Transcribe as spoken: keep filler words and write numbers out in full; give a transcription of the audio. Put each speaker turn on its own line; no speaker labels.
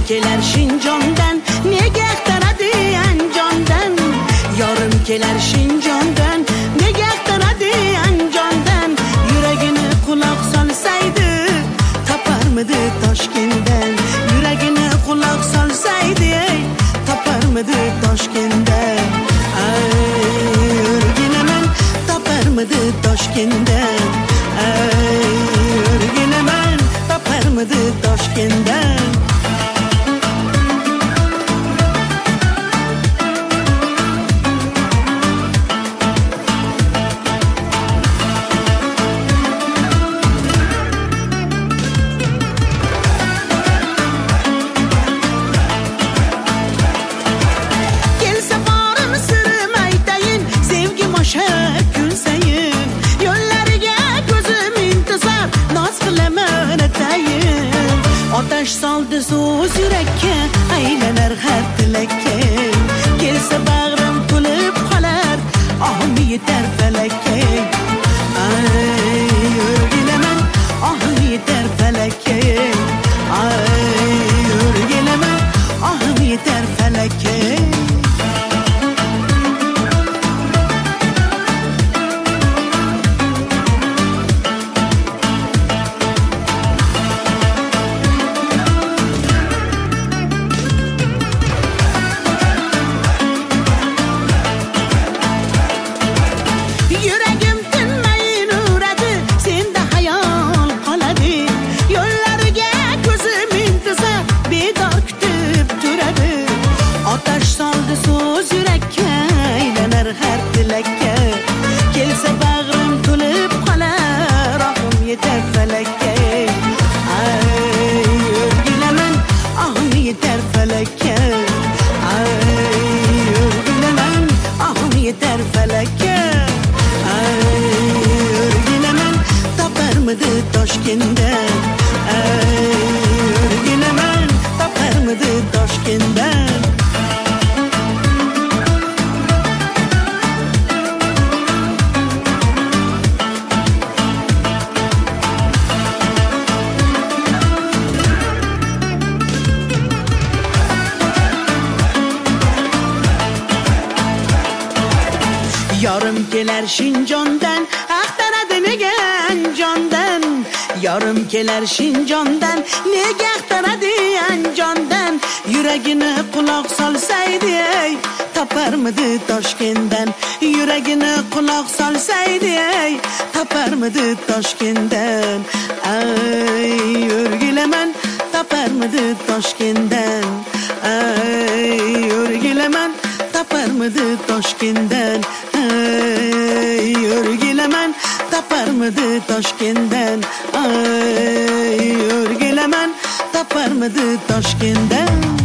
kelar Shinjondan, nega axtaradi Andijondan? Yorim kelar Shinjondan, nega axtaradi Andijondan? Yuragini quloq solsaydi, toparmidi Toshkentdan. Yuragini quloq solsaydi, toparmidi Toshkentdan. Ay, o'rginaman, toparmidi Toshkentdan. Ay, o'rginaman, toparmidi Toshkentdan. Otash soldi so'z yurakka, aylanar har tilakka. Kelsa bag'rim to'lib qolar, ohim yetar falakka. Ay, o'rgilaman, ohim yetar falakka. Ay, o'rgilaman, ohim yetar falakka. Otash soldi so'z yurakka, aylanar har tilakka. Kelsa bag'rim to'lib qolar, ohim yetar falakka. Ay, o'rgilaman, ohim yetar falakka. Ay, o'rgilaman, ohim yetar falakka. Ay, o'rgilaman, toparmidi Toshkentdan. Ay, o'rgilaman, toparmidi Toshkentdan. Yorim kelar Shinjondan, axtaradi nega Andijondan? Yorim kelar Shinjondan, nega axtaradi Andijondan? Yuragini quloq solsaydi, toparmidi Toshkentdan. Yuragini quloq solsaydi, toparmidi Toshkentdan. Ay, o'rgilaman, toparmidi Toshkentdan. Ay, o'rgilaman, toparmidi Toshkentdan. Ay, o'rgilaman, toparmidi Toshkentdan. Ay, o'rgilaman, toparmidi Toshkentdan.